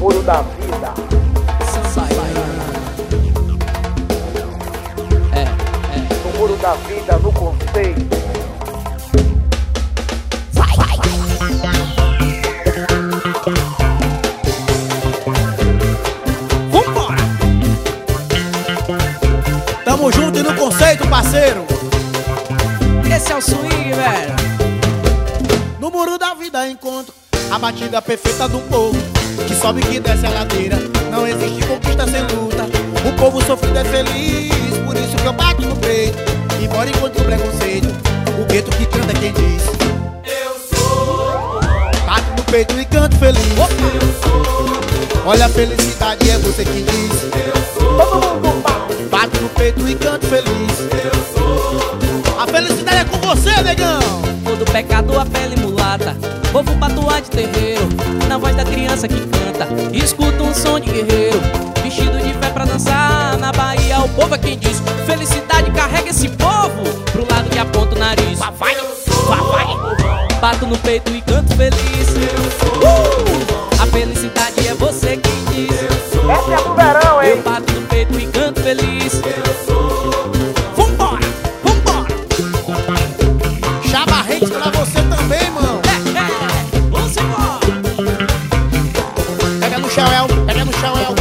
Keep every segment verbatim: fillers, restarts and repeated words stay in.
muro da vida. É, é. No muro da vida, no conceito. Vai, vai, vai. Vambora! Tamo junto e no conceito, parceiro. Esse é o swing, velho. No muro da vida encontro a batida perfeita do povo que sobe e que desce a ladeira. Não existe conquista sem luta. O povo sofrido é feliz, por isso que eu bato no peito. Embora encontre o preconceito, o gueto que canta quem diz eu sou. Bato no peito e canto feliz. Eu sou. Olha a felicidade, é você que diz eu sou. Todo mundo bate. Bato no peito e canto feliz. Eu sou. A felicidade é com você, negão. Todo pecado a pele mulata, povo patuá de terreiro, na voz da criança que canta, escuta um som de guerreiro, vestido de fé pra dançar. Na Bahia o povo é quem diz felicidade carrega esse povo pro lado que aponta o nariz. Vai, vai, vai. Bato no peito e canto feliz. Uh! A felicidade é você quem diz. Essa é a do verão, hein? Eu bato no peito e canto feliz. Vambora, vambora. Chaba Reis pra você também, irmão. É, é, vamos embora. Pega no chão, El, pega no chão, El.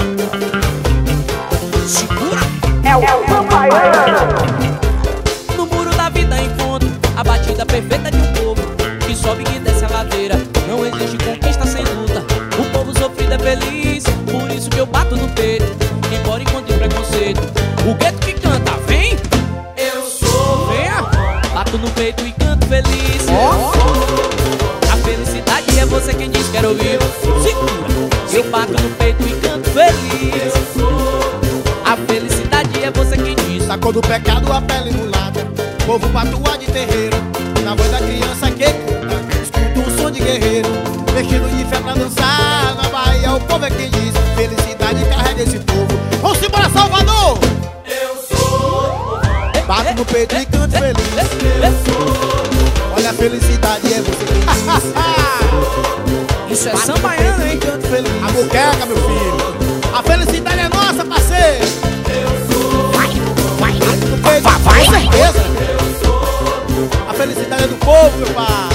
Segura. É o, é o Sampaiano. No muro da vida encontro a batida perfeita de um povo que sobe e desce a ladeira. Não existe conquista sem luta. O povo sofrido é feliz, por isso que eu bato no peito. Embora encontre preconceito, o gueto que canta, vem. Eu sou. Venha. Bato no peito e canto feliz. Oh. A felicidade é você quem diz quero ouvir. Segura. Eu bato no peito e canto feliz. A felicidade é você quem diz. Sacou do pecado a pele mulata, povo patuá de terreiro, na voz da criança que canta, escuta um som de guerreiro, vestido de fé pra dançar. Na Bahia o povo é quem diz felicidade carrega esse povo. Vamos embora, Salvador! Eu sou. Bato no peito e canto feliz. Olha a felicidade é você quem diz. Isso é Bato no Sampaiano, peito e hein? canto feliz. A moqueca, meu filho. A felicidade é nossa, parceiro. Vai, Bato no peito, vai, vai. com certeza. A felicidade é do povo, meu pai.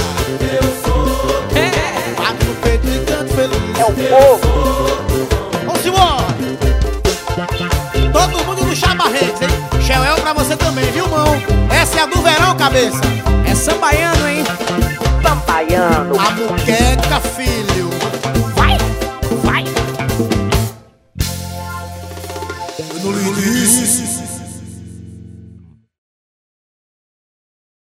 É. Bato no peito e canto feliz. É o povo. Vamos embora. Todo mundo no Chaba Reis, hein? Xeuel pra você também, viu, mão? Essa é a do verão, cabeça. É Sampaiano, hein? Sampaiano. A moqueca, filho. Vai, vai. Eu não lhe disse.